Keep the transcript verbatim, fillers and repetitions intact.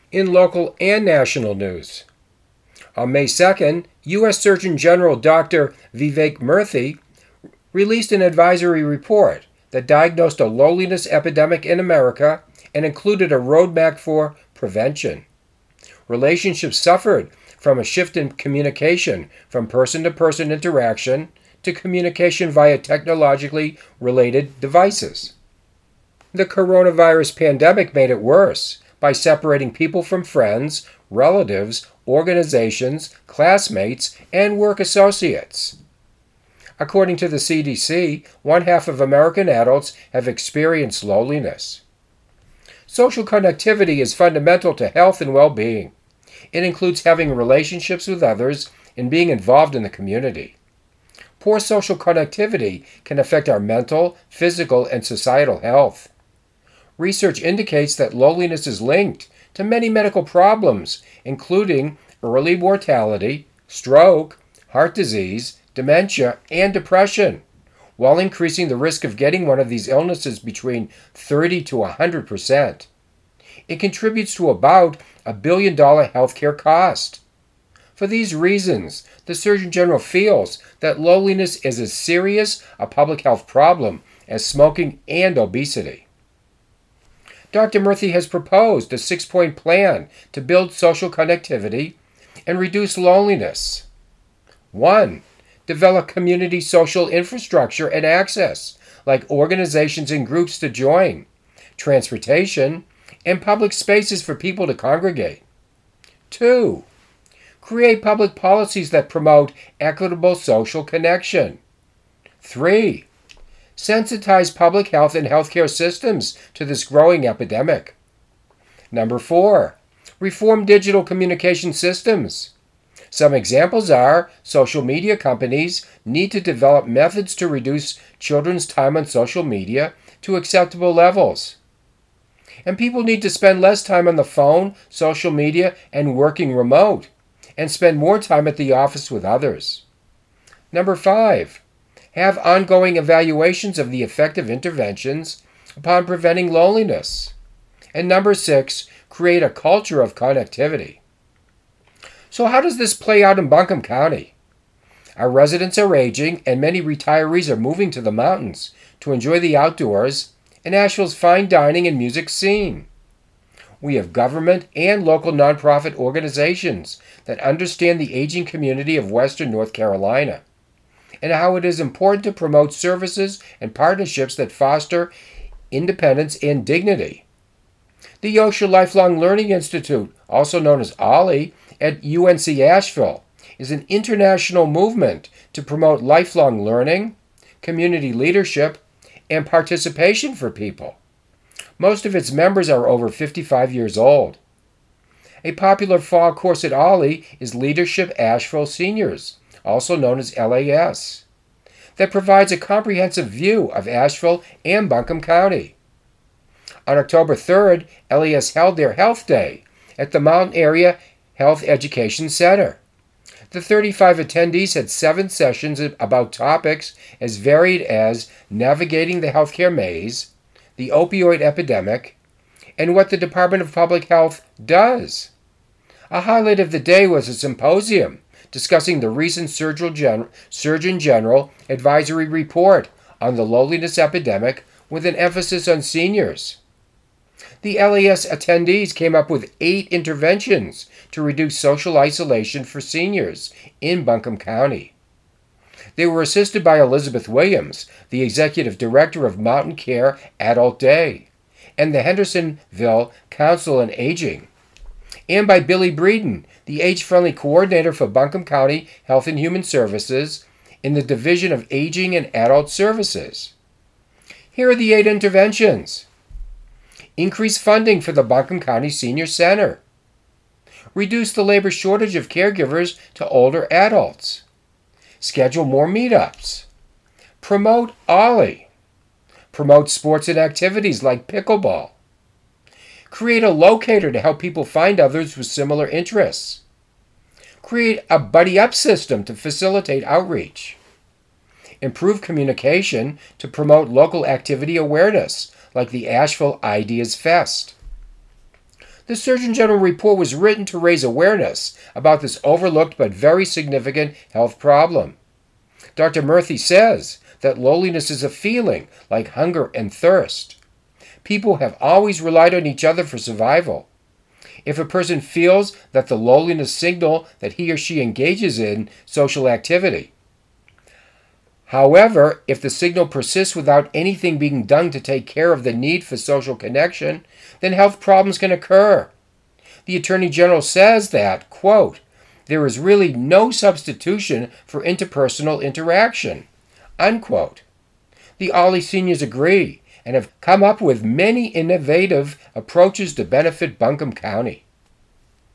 In local and national news, on May second, U S Surgeon General Doctor Vivek Murthy released an advisory report that diagnosed a loneliness epidemic in America and included a roadmap for prevention. Relationships suffered from a shift in communication from person-to-person interaction to communication via technologically related devices. The coronavirus pandemic made it worse by separating people from friends, relatives, organizations, classmates, and work associates. According to the C D C, one half of American adults have experienced loneliness. Social connectivity is fundamental to health and well-being. It includes having relationships with others and being involved in the community. Poor social connectivity can affect our mental, physical, and societal health. Research indicates that loneliness is linked to many medical problems, including early mortality, stroke, heart disease, dementia, and depression, while increasing the risk of getting one of these illnesses between thirty to one hundred percent. It contributes to about a billion dollar healthcare cost. For these reasons, the Surgeon General feels that loneliness is as serious a public health problem as smoking and obesity. Doctor Murthy has proposed a six-point plan to build social connectivity and reduce loneliness. One, develop community social infrastructure and access, like organizations and groups to join, transportation, and public spaces for people to congregate. Two, create public policies that promote equitable social connection. Three, sensitize public health and healthcare systems to this growing epidemic. Number four, reform digital communication systems. Some examples are social media companies need to develop methods to reduce children's time on social media to acceptable levels. And people need to spend less time on the phone, social media, and working remote, and spend more time at the office with others. Number five, have ongoing evaluations of the effective interventions upon preventing loneliness. And number six, create a culture of connectivity. So how does this play out in Buncombe County? Our residents are aging, and many retirees are moving to the mountains to enjoy the outdoors and Asheville's fine dining and music scene. We have government and local nonprofit organizations that understand the aging community of Western North Carolina and how it is important to promote services and partnerships that foster independence and dignity. The Osher Lifelong Learning Institute, also known as OLLI, at U N C Asheville, is an international movement to promote lifelong learning, community leadership, and participation for people. Most of its members are over fifty-five years old. A popular fall course at OLLI is Leadership Asheville Seniors, also known as L A S, that provides a comprehensive view of Asheville and Buncombe County. On October third, L A S held their Health Day at the Mountain Area Health Education Center. The thirty-five attendees had seven sessions about topics as varied as navigating the healthcare maze, the opioid epidemic, and what the Department of Public Health does. A highlight of the day was a symposium discussing the recent Surgeon General, Surgeon General advisory report on the loneliness epidemic with an emphasis on seniors. The L A S attendees came up with eight interventions to reduce social isolation for seniors in Buncombe County. They were assisted by Elizabeth Williams, the Executive Director of Mountain Care Adult Day, and the Hendersonville Council on Aging, and by Billy Breeden, the Age-Friendly Coordinator for Buncombe County Health and Human Services in the Division of Aging and Adult Services. Here are the eight interventions. Increase funding for the Buncombe County Senior Center. Reduce the labor shortage of caregivers to older adults. Schedule more meetups. Promote OLLI. Promote sports and activities like pickleball. Create a locator to help people find others with similar interests. Create a buddy-up system to facilitate outreach. Improve communication to promote local activity awareness, like the Asheville Ideas Fest. The Surgeon General report was written to raise awareness about this overlooked but very significant health problem. Doctor Murthy says that loneliness is a feeling like hunger and thirst. People have always relied on each other for survival. If a person feels that the loneliness signal that he or she engages in social activity. However, if the signal persists without anything being done to take care of the need for social connection, then health problems can occur. The Attorney General says that, quote, there is really no substitution for interpersonal interaction, unquote. The Ollie seniors agree and have come up with many innovative approaches to benefit Buncombe County.